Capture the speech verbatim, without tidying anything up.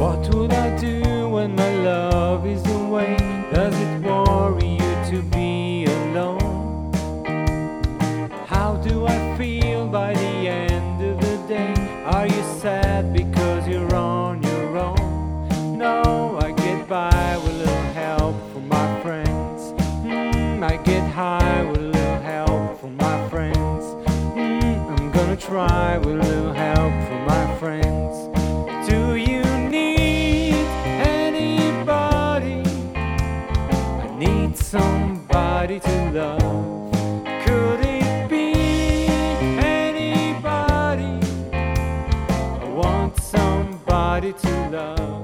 What would I do when my love is away? Does it worry you to be alone? How do I feel by the end of the day? Are you sad because you're on your own? No, I get by with a little help from my friends. mm, I get high with a little help from my friends. mm, I'm gonna try with a little help from my friends. Do you need anybody? I need somebody to love. Could it be anybody? I want somebody to love.